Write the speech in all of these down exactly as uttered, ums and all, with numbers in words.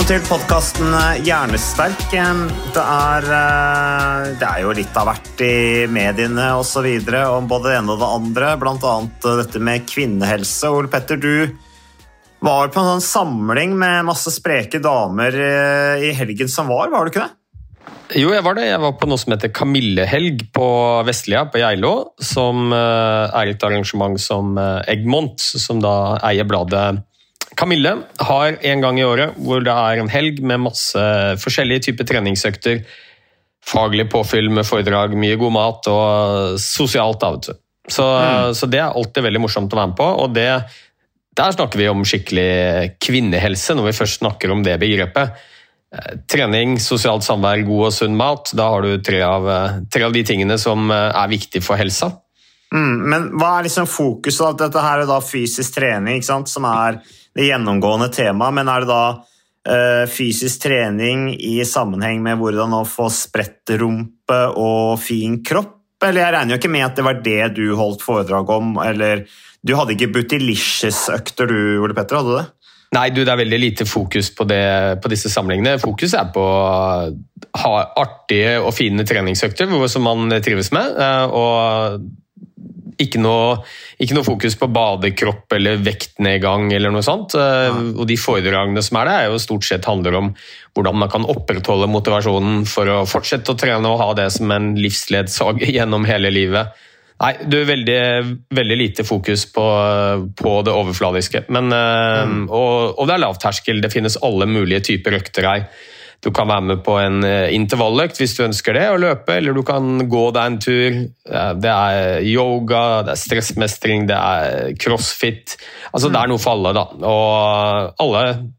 Velkommen til podcasten Hjernesterk. Det er, det er jo litt av hvert i mediene og så videre om både det ene og det andre, blant annet dette med kvinnehelse. Ole Petter, du var på en sånn samling med masse spreke damer i helgen som var, var du ikke det? Jo, jeg var det. Jeg var på noe som heter Kamillehelg på Vestlia, på Geilo, som er et arrangement som Egmont, som da eier bladet Kamille, har en gang i året hvor det er en helg med masse forskjellige typer treningsøkter, faglig påfyll med foredrag, mye god mat og sosialt da, vet du. Så, mm. så det er alltid veldig morsomt å være med på, og det, der snakker vi om skikkelig kvinnehelse når vi først snakker om det begrepet. Trening, sosialt samvær, god og sunn mat, da har du tre av, tre av de tingene som er viktige for helsa. Mm, men hva er liksom fokuset? Dette her er da fysisk trening, ikke sant, som er det gjennomgående tema, men er det da uh, fysisk trening i sammenheng med hvordan å få spredt rumpe og fin kropp? Eller jeg regner jo ikke med at det var det du holdt foredrag om, eller du hadde ikke Bootylicious-økter du, Ole Petter, hadde du det? Nei, du, det er veldig lite fokus på, det, på disse samlingene. Fokus er på å ha artige og fine treningsøkter som man trives med, og ikke noe, ikke noe fokus på badekropp eller vektnedgang eller noe sånt. Ja. Og de foredragene som er det, er jo stort sett handler om hvordan man kan opprettholde motivasjonen for å fortsette å trene og ha det som en livsledsag gjennom hele livet. Nei, du er veldig, veldig lite fokus på, på det overfladiske. Men, mm. og, og det er lavterskel, det finnes alle mulige typer økter her. Du kan være med på en intervalløkt hvis du ønsker det, å løpe, eller du kan gå deg en tur. Det er yoga, det er stressmestring, det er crossfit. Altså det er noe for alle da, og alle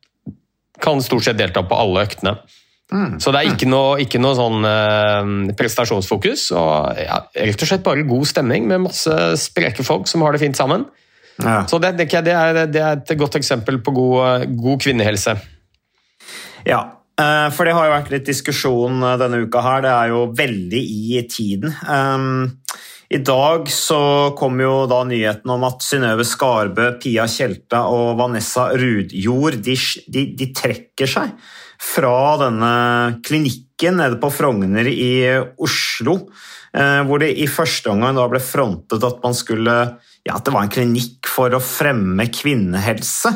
kan stort sett delta på alle øktene. Mm. Så det er ikke noe, ikke noe sånn eh, prestasjonsfokus, og ja, rett og slett bare god stemning med masse spreke folk som har det fint sammen. Ja. Så det, det, det, er, det er et godt eksempel på god, god kvinnehelse. Ja, for det har jo vært litt diskusjon denne uka her, det er jo veldig i tiden. Um, I dag så kom jo da nyheten om at Synnøve Skarbø, Pia Tjelta og Vanessa Rudjord, de, de, de trekker seg fra denne klinikken nede på Frogner i Oslo, uh, hvor det i første omgang da ble frontet at man skulle, ja, at det var en klinikk for å fremme kvinnehelse.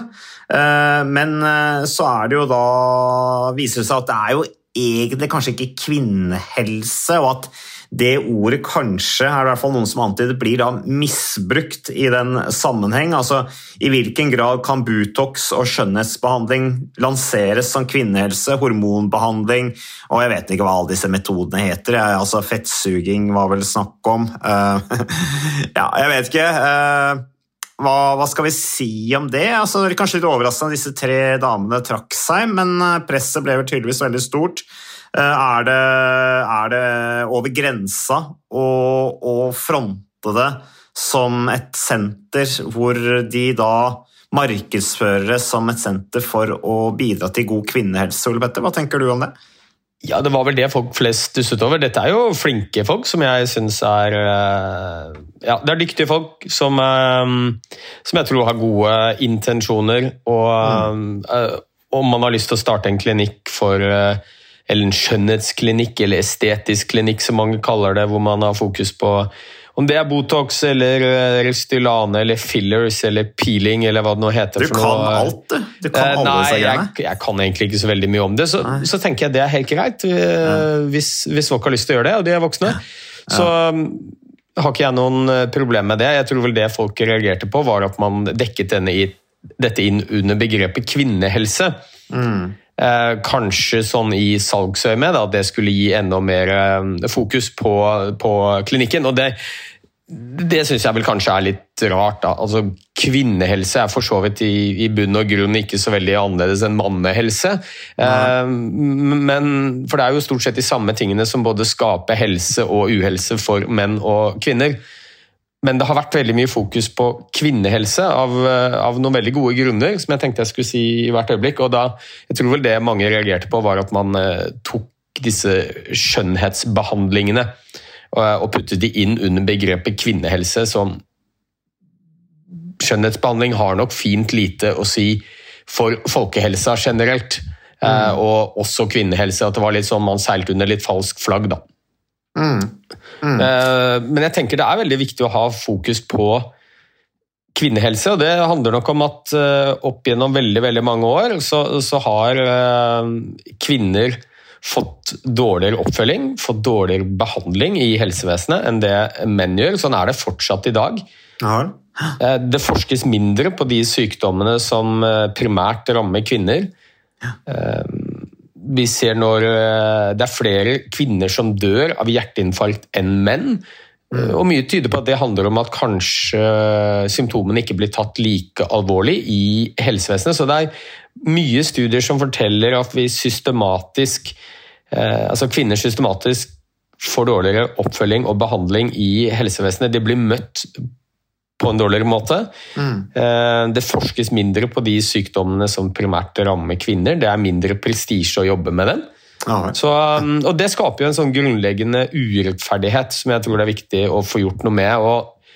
Men så er det jo da, viser det seg at det er jo egentlig kanskje ikke kvinnehelse, og at det ordet kanskje, er det i hvert fall noen som antyder, blir da misbrukt i den sammenheng. Altså, i hvilken grad kan Botox og skjønnhetsbehandling lanseres som kvinnehelse, hormonbehandling, og jeg vet ikke hva alle disse metodene heter, altså fettsuging var vel snakk om. Ja, jeg vet ikke. Hva, hva skal vi si om det? Altså, det er kanskje litt overraskende at disse tre damene trakk seg, men presset ble vel tydeligvis veldig stort. Er det, er det over grensa å, å fronte det som et senter hvor de da markedsfører det som et senter for å bidra til god kvinnehelse? Ole Petter, hva tenker du om det? Ja, det var vel det folk flest stusset over. Dette er jo flinke folk som jeg synes er, ja, det er dyktige folk som, som jeg tror har gode intensjoner, og mm. om man har lyst til å starte en klinikk for, eller en skjønnhetsklinikk, eller estetisk klinikk som mange kaller det, hvor man har fokus på om det er Botox, eller Restylane, eller fillers, eller peeling, eller hva det nå heter. Du kan noe. alt, du. Du kan alle Nei, jeg, jeg kan egentlig ikke så veldig mye om det, så, så tenker jeg det er helt greit, ja. hvis, hvis folk har lyst til å gjøre det, og de er voksne. Ja. Så har ikke jeg noen problem med det. Jeg tror vel det folk reagerte på var at man dekket denne i, dette inn under begrepet kvinnehelse. Mm. Eh, kanskje sånn i salgsøyme, da, at det skulle gi enda mer fokus på, på klinikken, og det Det synes jeg vel kanskje er litt rart da. Altså, kvinnehelse er for så vidt i, i bunn og grunn ikke så veldig annerledes enn mannehelse. Eh, men, for det er jo stort sett de samme tingene som både skaper helse og uhelse for menn og kvinner. Men det har vært veldig mye fokus på kvinnehelse av, av noen veldig gode grunner, som jeg tenkte jeg skulle si i hvert øyeblikk. Og da, jeg tror vel det mange reagerte på var at man eh, tok disse skjønnhetsbehandlingene og puttet de inn under begrepet kvinnehelse, som skjønnhetsbehandling har nok fint lite å si for folkehelsa generelt. Mm. Og også kvinnehelse, at det var litt sånn man seilte under litt falsk flagg da. Mm. Mm. Men jeg tenker det er veldig viktig å ha fokus på kvinnehelse, og det handler nok om at opp gjennom veldig, veldig mange år så, så har kvinner fått dårligere oppfølging, fått dårligere behandling i helsevesenet enn det menn gjør. Sånn er det fortsatt i dag. Ja. Det forskes mindre på de sykdommene som primært rammer kvinner. Ja. Vi ser når det er flere kvinner som dør av hjerteinfarkt enn menn, mm. og mye tyder på at det handler om at kanskje symptomene ikke blir tatt like alvorlig i helsevesenet. Så det er mye studier som forteller at vi systematisk, altså kvinner systematisk får dårligere oppfølging og behandling i helsevesenet. De blir møtt på en dårligere måte. Mm. Det forskes mindre på de sykdommene som primært rammer kvinner. Det er mindre prestisje å jobbe med dem. Ja. Så, og det skaper jo en sånn grunnleggende urettferdighet som jeg tror det er viktig å få gjort noe med. Og,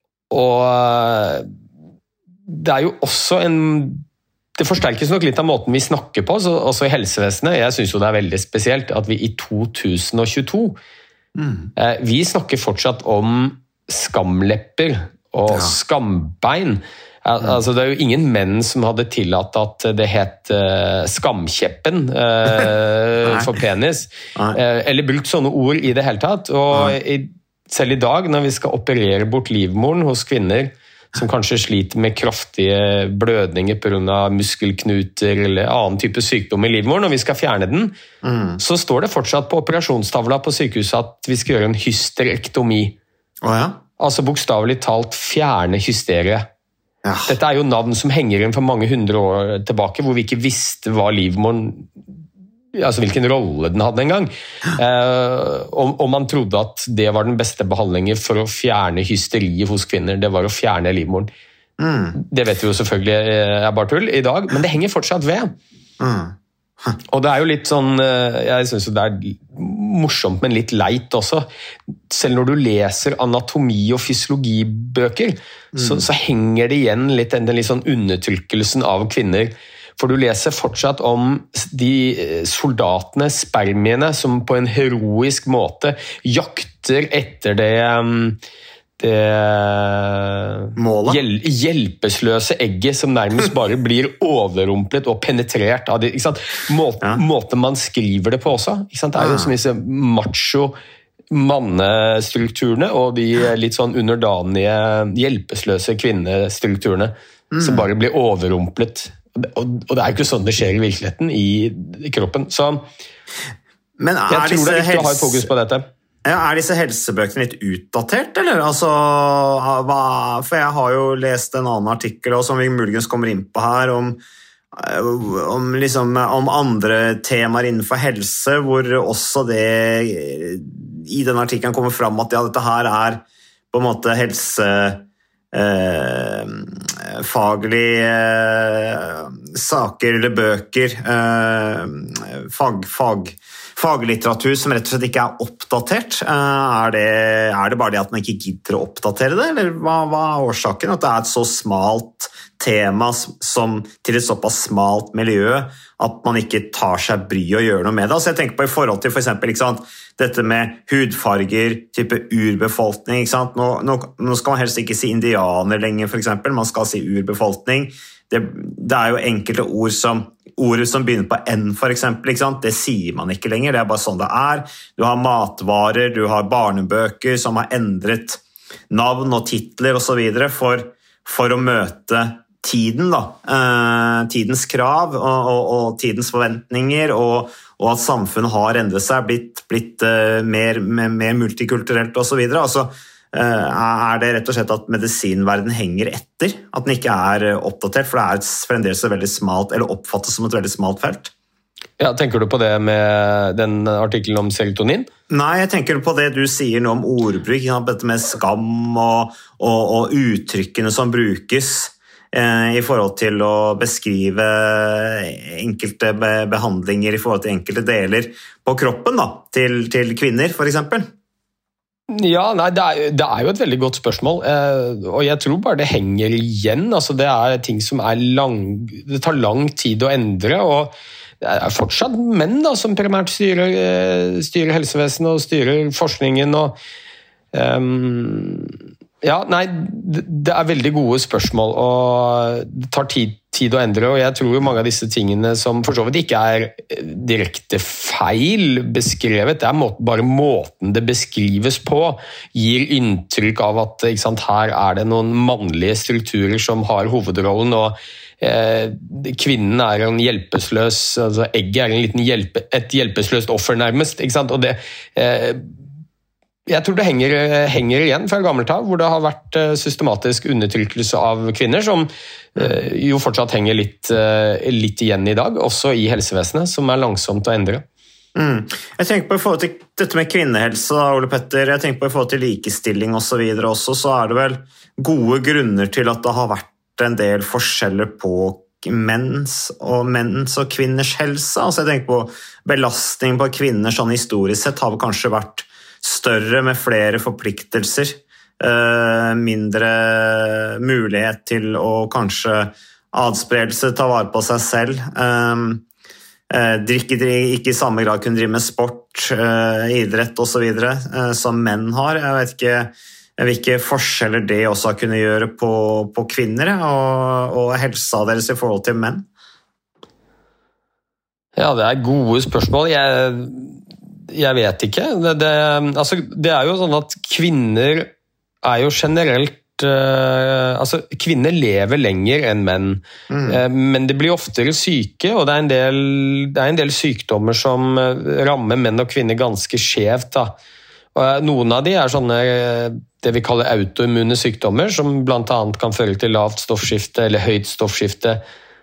og det er jo også en... Det forsterkes nok litt av måten vi snakker på, så også i helsevesenet. Jeg synes jo det er veldig spesielt at vi i to tusen og tjueto, mm. vi snakker fortsatt om skamlepper, og ja. Skambein. Altså, det er jo ingen menn som hadde tillatt at det het uh, skamkjeppen uh, for penis, uh, eller brukt sånne ord i det hele tatt. Og i, selv i dag, når vi skal operere bort livmoren hos kvinner, som kanskje sliter med kraftige blødninger på grunn av muskelknuter eller annen type sykdom i livmoren, og vi skal fjerne den, mm. så står det fortsatt på operasjonstavla på sykehuset at vi skal gjøre en hysterektomi. Å ja? Altså bokstavelig talt fjerne hysteriet. Ja. Dette er jo navn som henger inn for mange hundre år tilbake, hvor vi ikke visste hva livmoren, altså hvilken rolle den hadde en gang. Eh, og, og man trodde at det var den beste behandlingen for å fjerne hysteriet hos kvinner. Det var å fjerne livmoren. Mm. Det vet vi jo selvfølgelig er bare tull i dag, men det henger fortsatt ved. Mm. Og det er jo litt sånn, jeg synes jo det er morsomt, men litt leit også. Selv når du leser anatomi- og fysiologibøker, mm. så, så henger det igjen litt den litt sånn undertrykkelsen av kvinner. For du leser fortsatt om de soldatene, spermiene, som på en heroisk måte jakter etter det... det hjel hjelpeløse egget som nærmest bare blir overrumplet og penetrert av det. Ikke sant? Måten, ja. Måten man skriver det på også. Ikke sant? Det er jo som disse macho mannestrukturene og de litt sånn underdanige hjelpeløse kvinnestrukturene mm. som bare blir overrumplet. Og det er jo ikke sånn det skjer i virkeligheten i kroppen. Så Men er jeg tror det er viktig å ha et fokus på dette. Ja, er disse helsebøkene litt utdatert, eller? Altså, hva, for jeg har jo lest en annen artikkel, og som vi muligens kommer inn på her, om, om, liksom, om andre temaer innenfor helse, hvor også det i den artikkelen kommer fram at ja, dette her er på en måte helse... Eh, faglige eh, saker eller bøker, eh, fag, fag, faglitteratur som rett og slett ikke er oppdatert. Eh, er, det, er det bare det at man ikke gidder å oppdatere det, eller hva, hva er årsaken? At det er et så smalt tema som, til et såpass smalt miljø at man ikke tar seg bry å gjøre noe med det. Altså jeg tenker på i forhold til for eksempel, ikke sant, dette med hudfarger, type urbefolkning. Ikke sant? Nå, nå, nå skal man helst ikke si indianer lenger, for eksempel. Man skal si urbefolkning. Det, det er jo enkelte ord som, ordet som begynner på N, for eksempel. Ikke sant? Det sier man ikke lenger, det er bare sånn det er. Du har matvarer, du har barnebøker som har endret navn og titler og så videre for, for å møte tiden, da. Eh, tidens krav og, og, og tidens forventninger, og, og at samfunnet har endret seg, blitt, blitt uh, mer, mer, mer multikulturelt og så videre. Altså, uh, er det rett og slett at medisinverden henger etter? At den ikke er oppdatert, for det er et, fremdeles et veldig smalt, eller oppfattes som et veldig smalt felt? Ja, tenker du på det med den artikkelen om serotonin? Nei, jeg tenker på det du sier nå om ordbruk, dette med skam og, og, og uttrykkene som brukes i forhold til å beskrive enkelte behandlinger i forhold til enkelte deler på kroppen da, til, til kvinner, for eksempel. Ja, nei, det er, det er jo et veldig godt spørsmål, og jeg tror bare det henger igjen. Altså, det er ting som er lang, det tar lang tid å endre, og det er fortsatt menn da, som primært styrer, styrer helsevesenet og styrer forskningen. Og, um, ja, nei, det er veldig gode spørsmål, og det tar tid, tid å endre, og jeg tror jo mange av disse tingene som for så vidt ikke er direkte feil beskrevet, det er må, bare måten det beskrives på, gir inntrykk av at ikke sant, her er det noen mannlige strukturer som har hovedrollen, og eh, kvinnen er en hjelpeløs, altså egget er en liten hjelpe, et hjelpeløst offer nærmest, ikke sant, og det eh, jeg tror det henger, henger igjen fra gammelt av, hvor det har vært systematisk undertrykkelse av kvinner, som jo fortsatt henger litt, litt igjen i dag, også i helsevesenet, som er langsomt å endre. Mm. Jeg tenker på i forhold til dette med kvinnehelse, Ole Petter, jeg tenker på i forhold til likestilling og så videre også, så er det vel gode grunner til at det har vært en del forskjeller på menns og menns og kvinners helse. Altså jeg tenker på belastning på kvinner sånn historisk sett har kanskje vært større med flere forpliktelser, mindre mulighet til å kanskje adspredelse, ta vare på seg selv, drikke ikke i samme grad kunne drive med sport, idrett og så videre, som menn har. Jeg vet ikke hvilke forskjeller det også har kunnet gjøre på, på kvinner og, og helsa deres i forhold til menn. Ja, det er gode spørsmål. Jeg Jeg vet ikke. Det, det, altså, det er jo sånn at kvinner er jo generelt uh, altså, kvinner lever lenger enn menn, mm. uh, men de blir oftere syke, og det er, en del, det er en del sykdommer som rammer menn og kvinner ganske skjevt. Da. Og, uh, noen av de er sånne det vi kaller autoimmune sykdommer, som blant annet kan føre til lavt stoffskifte eller høyt stoffskifte.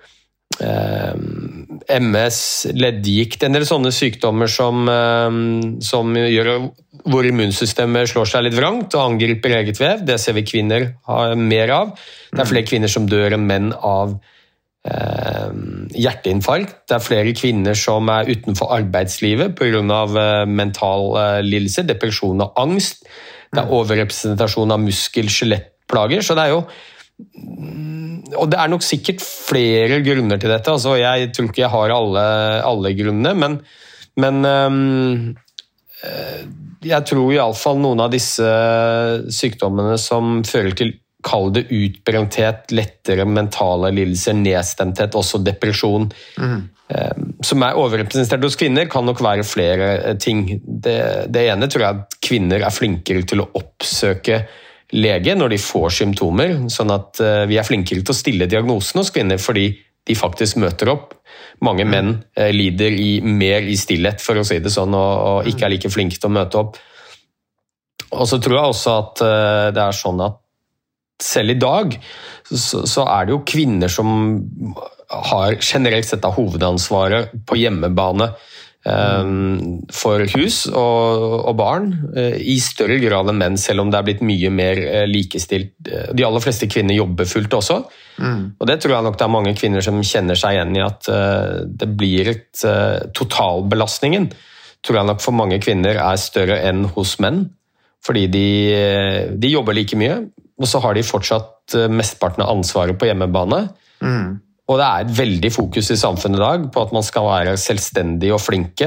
M S, leddgikt, en del sånne sykdommer som, som gjør hvor immunsystemet slår seg litt vrangt og angriper eget vev. Det ser vi kvinner har mer av. Det er flere kvinner som dør enn menn av eh, hjerteinfarkt. Det er flere kvinner som er utenfor arbeidslivet på grunn av eh, mental eh, lidelse, depresjon og angst. Det er overrepresentasjon av muskel-skjelettplager, så det er jo og det er nok sikkert flere grunner til dette, altså jeg tror ikke jeg har alle, alle grunnene, men, men um, jeg tror i alle fall noen av disse sykdommene som fører til, kall det utbrenthet, lettere mentale lidelser, nedstemthet, også depresjon, mm. um, som er overrepresentert hos kvinner, kan nok være flere ting. Det, det ene tror jeg at kvinner er flinkere til å oppsøke lege når de får symptomer, sånn at vi er flinkere til å stille diagnosen hos kvinner, fordi de faktisk møter opp. Mange menn lider i, mer i stillhet, for å si det sånn, og, og ikke er like flinke til å møte opp. Og så tror jeg også at det er sånn at selv i dag, så, så er det jo kvinner som har generelt sett av hovedansvaret på hjemmebane, for hus og, og barn i større grad enn menn, selv om det er blitt mye mer likestilt. De aller fleste kvinner jobber fullt også, mm. og det tror jeg nok det er mange kvinner som kjenner seg igjen i at det blir et totalbelastningen, tror jeg nok for mange kvinner er større enn hos menn, fordi de, de jobber like mye, og så har de fortsatt mesteparten av ansvaret på hjemmebane. Mm. Og det er et veldig fokus i samfunnet i dag på at man skal være selvstendig og flinke.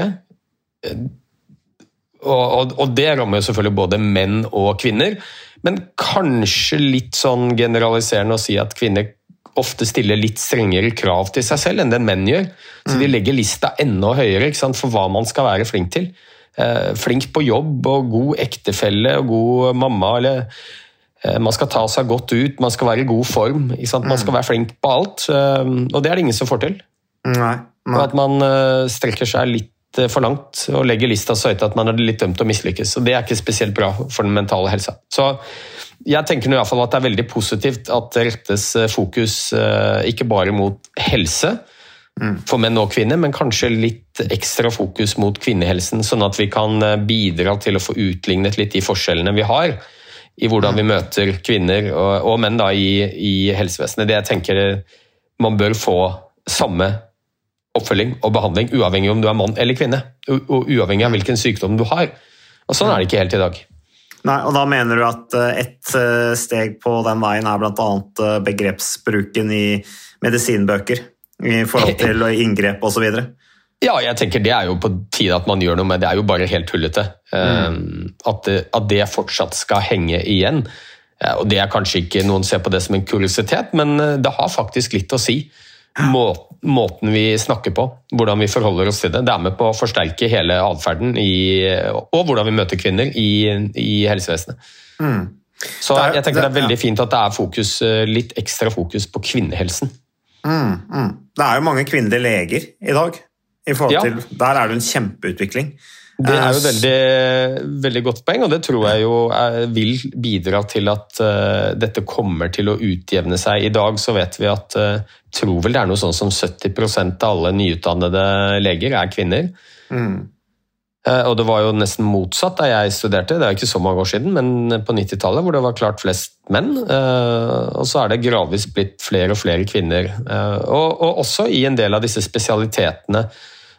Og, og, og det rammer jo selvfølgelig både menn og kvinner, men kanskje litt sånn generaliserende å si at kvinner ofte stiller litt strengere krav til seg selv enn det menn gjør. Så de legger lista enda høyere, ikke sant, for hva man skal være flink til. Eh, flink på jobb og god ektefelle og god mamma, eller man skal ta seg godt ut, man skal være i god form, ikke sant? Man skal være flink på alt, og det er det ingen som får til. Nei, nei. Og at man strekker seg litt for langt og legger lista så høyt at man er litt dømt å mislykkes, og det er ikke spesielt bra for den mentale helsa. Så jeg tenker i hvert fall at det er veldig positivt at det rettes fokus ikke bare mot helse for menn og kvinner, men kanskje litt ekstra fokus mot kvinnehelsen, sånn at vi kan bidra til å få utlignet litt de forskjellene vi har i hvordan vi møter kvinner og, og menn da, i, i helsevesenet. Det jeg tenker man bør få samme oppfølging og behandling, uavhengig om du er mann eller kvinne, og uavhengig av hvilken sykdom du har. Og sånn er det ikke helt i dag. Nei, og da mener du at et steg på den veien er blant annet begrepsbruken i medisinbøker, i forhold til inngrep og så videre? Ja, jeg tenker det er jo på tide at man gjør noe med, det er jo bare helt tullete. Mm. At, det, at det fortsatt skal henge igjen. Og det er kanskje ikke noen ser på det som en kuriositet, men det har faktisk litt å si. Må, måten vi snakker på, hvordan vi forholder oss til det. Det er med på å forsterke hele adferden i, og hvordan vi møter kvinner i, i helsevesenet. Mm. Så jeg tenker det er veldig fint at det er fokus, litt ekstra fokus på kvinnehelsen. Mm, mm. Det er jo mange kvinnelige leger i dag. I forhold til, ja. Der er det en kjempeutvikling. Det er jo et veldig, veldig godt poeng, og det tror jeg jo er, vil bidra til at uh, dette kommer til å utjevne seg. I dag så vet vi at uh, tror vel det er noe sånn som sytti prosent av alle nyutdannede leger er kvinner. Mm. Uh, og det var jo nesten motsatt da jeg studerte, det er ikke så mange år siden, men på nittitallet hvor det var klart flest menn, uh, og så er det gradvis blitt flere og flere kvinner. Uh, og, og også i en del av disse spesialitetene.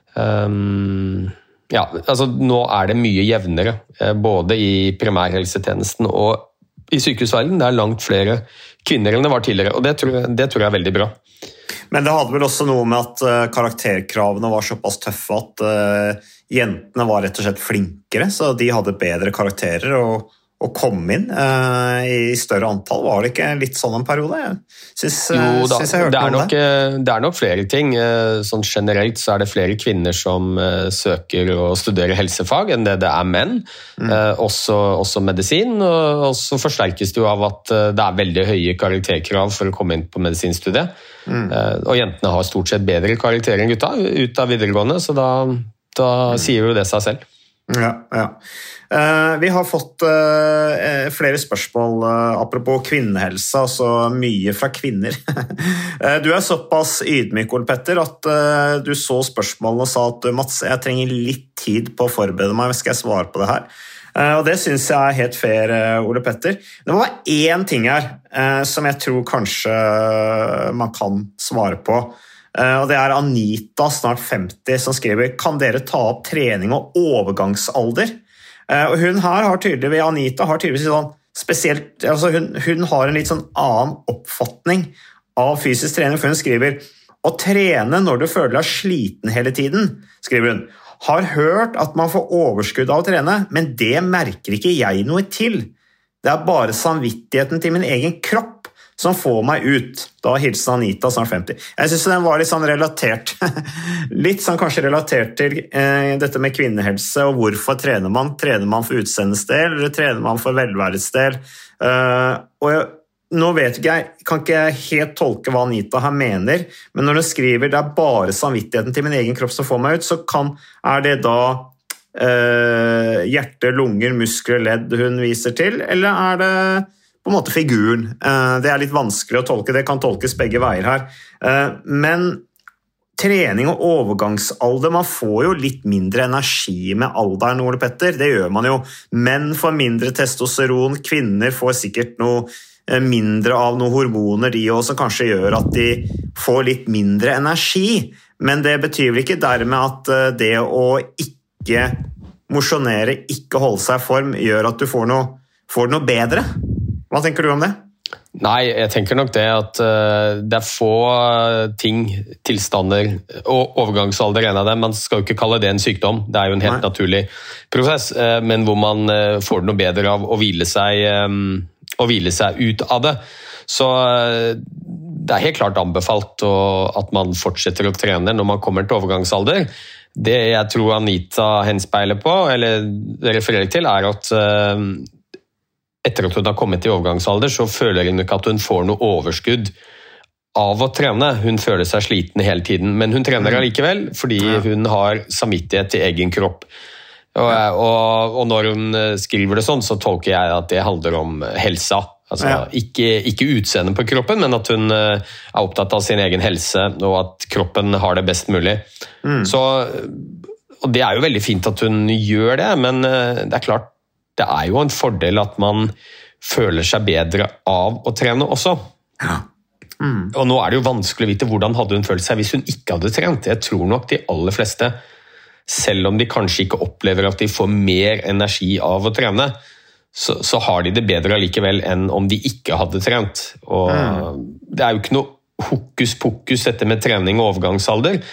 Um, Ja, altså nå er det mye jevnere, både i primærhelsetjenesten og i sykehusverdenen. Det er langt flere kvinner enn det var tidligere, og det tror jeg, det tror jeg er veldig bra. Men det hadde vel også noe med at karakterkravene var såpass tøffe at uh, jentene var rett og slett flinkere, så de hadde bedre karakterer og å komme inn uh, i større antall. Var det ikke litt sånn en periode? Jeg synes, jo, da, synes jeg hørte det, er om nok, det. det er nok flere ting. Sånn generelt så er det flere kvinner som uh, søker å studere helsefag enn det det er menn. Mm. Uh, også, også medisin, og, og så forsterkes det jo av at uh, det er veldig høye karakterkrav for å komme inn på medisinstudiet. Mm. Uh, og jentene har stort sett bedre karakterer enn gutta ut av videregående, så da, da mm. sier jo det seg selv. Ja, ja. Uh, vi har fått uh, flere spørsmål uh, apropos kvinnehelse, altså mye fra kvinner. uh, du er såpass ydmyk, Ole Petter, at uh, du så spørsmålene og sa at Mats, jeg trenger litt tid på å forberede meg, skal jeg svare på det her? Uh, og det synes jeg er helt fair, uh, Ole Petter. Det var én ting her uh, som jeg tror kanskje man kan svare på. Uh, og det er Anita, snart femti, som skriver: kan dere ta opp trening og overgangsalder? Uh, og hun her har tydeligvis, Anita har tydeligvis sånn spesielt, altså hun, hun har en litt sånn annen oppfatning av fysisk trening, for hun skriver: å trene når du føler deg sliten hele tiden, skriver hun. Har hørt at man får overskudd av å trene, men det merker ikke jeg noe til. Det er bare samvittigheten til min egen kropp som får meg ut. Da hilsen Anita, snart femti. Jeg synes den var litt sånn relatert, litt sånn kanskje relatert til eh, dette med kvinnehelse, og hvorfor trener man? Trener man for utseendets del, eller trener man for velværets del? Uh, og jeg, nå vet ikke jeg, kan ikke jeg helt tolke hva Anita her mener, men når hun skriver det er bare samvittigheten til min egen kropp som får meg ut, så kan, er det da uh, hjerte, lunger, muskler, ledd hun viser til, eller er det på en måte figuren? Det er litt vanskelig å tolke, det kan tolkes begge veier her. Men trening og overgangsalder, man får jo litt mindre energi med alderen, Ole Petter, det gjør man jo. Menn får mindre testosteron, kvinner får sikkert noe mindre av noen hormoner de også, som kanskje gjør at de får litt mindre energi. Men det betyr vel ikke dermed at det å ikke mosjonere, ikke holde seg i form, gjør at du får noe, får noe bedre? Hva tenker du om det? Nei, jeg tenker nok det at uh, det er få ting, tilstander, og overgangsalder er en av dem. Man skal jo ikke kalle det en sykdom, det er jo en helt Nei. naturlig prosess, uh, men hvor man uh, får noe bedre av å hvile seg, um, å hvile seg ut av det. Så uh, det er helt klart anbefalt å, at man fortsetter å trene når man kommer til overgangsalder. Det jeg tror Anita henspeiler på, eller refererer til, er at uh, etter at hun har kommet i overgangsalder, så føler hun ikke at hun får noe overskudd av å trene. Hun føler seg sliten hele tiden, men hun trener allikevel, fordi hun har samvittighet til egen kropp. Og, og, og når hun skriver det sånn, så tolker jeg at det handler om helsa. Altså, ja. ikke, ikke utseende på kroppen, men at hun er opptatt av sin egen helse, og at kroppen har det best mulig. Mm. Så, og det er jo veldig fint at hun gjør det, men det er klart, det er jo en fordel at man føler seg bedre av å trene også. Ja. Mm. Og nå er det jo vanskelig å vite hvordan hadde hun følt seg hvis hun ikke hadde trent. Jeg tror nok de aller fleste, selv om de kanskje ikke opplever at de får mer energi av å trene, så, så har de det bedre allikevel enn om de ikke hadde trent. Og mm. det er jo ikke noe hokus pokus dette med trening og overgangsalder.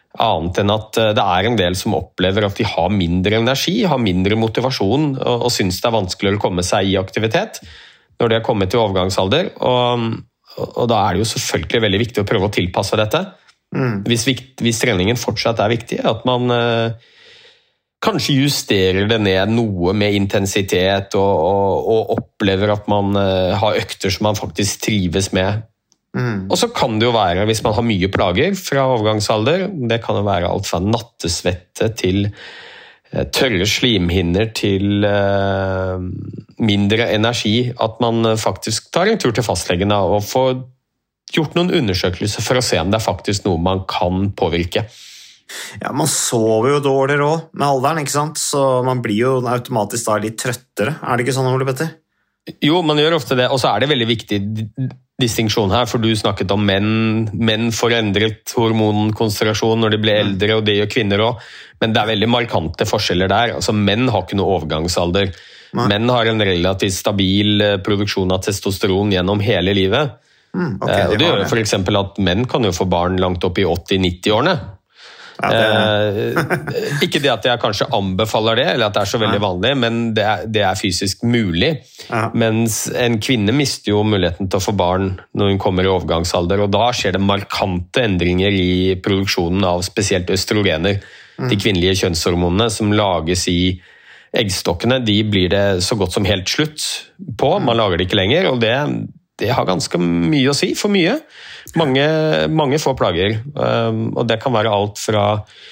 Annet enn at det er en del som opplever at de har mindre energi, har mindre motivasjon og, og synes det er vanskeligere å komme seg i aktivitet når de har kommet til overgangsalder. Og, og da er det jo selvfølgelig veldig viktig å prøve å tilpasse dette. Mm. Hvis, hvis treningen fortsatt er viktig, at man eh, kanskje justerer det ned noe med intensitet og, og, og opplever at man eh, har økter som man faktisk trives med. Mm. Og så kan det jo være, hvis man har mye plager fra overgangsalder, det kan jo være alt fra nattesvette til eh, tørre slimhinner til eh, mindre energi, at man faktisk tar en tur til fastlegen og får gjort noen undersøkelser for å se om det er faktisk noe man kan påvirke. Ja, man sover jo dårligere også med alderen, ikke sant? Så man blir jo automatisk da litt trøttere. Er det ikke sånn, Ole Petter? Jo, man gjør ofte det, og så er det veldig viktig distinksjon her, for du snakket om menn. Menn får endret hormonkonsentrasjon når de blir eldre, og det gjør kvinner også. Men det er veldig markante forskjeller der. Altså, menn har ikke noe overgangsalder. Nei. Menn har en relativt stabil produksjon av testosteron gjennom hele livet. Mm, okay, og det gjør for eksempel at menn kan jo få barn langt opp i åtti-nitti-årene. Ja, det... eh, ikke det at jeg kanskje anbefaler det, eller at det er så veldig vanlig, men det er, det er fysisk mulig. Ja. Mens en kvinne mister jo muligheten til å få barn når hun kommer i overgangsalder, og da skjer det markante endringer i produksjonen av spesielt østrogener. Mm. De kvinnelige kjønnshormonene som lages i eggstokkene, de blir det så godt som helt slutt på. Man lager det ikke lenger, og det Det har ganske mye å si, for mye. Mange, mange får plager, og det kan være alt fra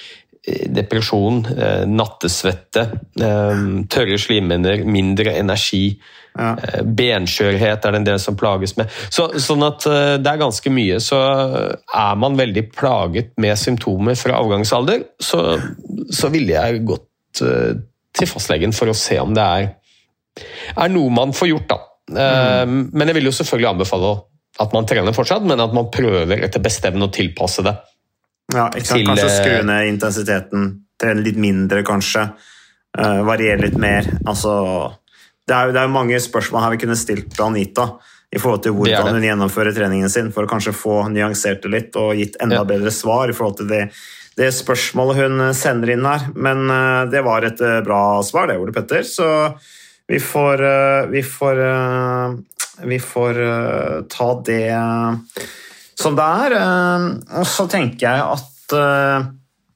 depresjon, nattesvette, tørre slimhinner, mindre energi, ja. Benskjørhet er det en del som plages med. Så, sånn at det er ganske mye. Så er man veldig plaget med symptomer fra avgangsalder, så, så ville jeg gått til fastlegen for å se om det er, er noe man får gjort da. Mm. Men jeg vil jo selvfølgelig anbefale at man trener fortsatt, men at man prøver etter beste evne å tilpasse det. Ja, ikke sant? Til, kanskje skru ned intensiteten, trene litt mindre kanskje, uh, variere litt mer. Altså, det er jo det er mange spørsmål her vi kunne stilt til Anita i forhold til hvordan det det. Hun gjennomfører treningen sin, for å kanskje få nyansert det litt og gitt enda ja. Bedre svar i forhold til det, det spørsmålet hun sender inn her. Men uh, det var et uh, bra svar, det, Ole Petter, så Vi får, vi får, vi får ta det som det er, og så tenker jeg at,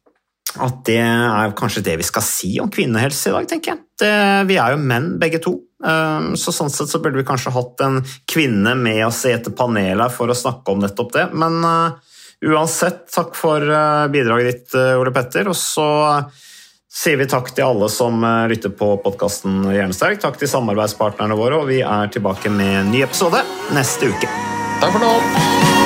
at det er kanskje det vi skal si om kvinnehelse i dag, tenker jeg. Det, vi er jo menn, begge to, så sånn sett så burde vi kanskje hatt en kvinne med oss i etter panelet for å snakke om nettopp det, men uansett, takk for bidraget ditt, Ole Petter, og så sier vi takk til alle som lytter på podcasten Hjernesterk. Takk til samarbeidspartnerne våre, og vi er tilbake med en ny episode neste uke. Takk for nå!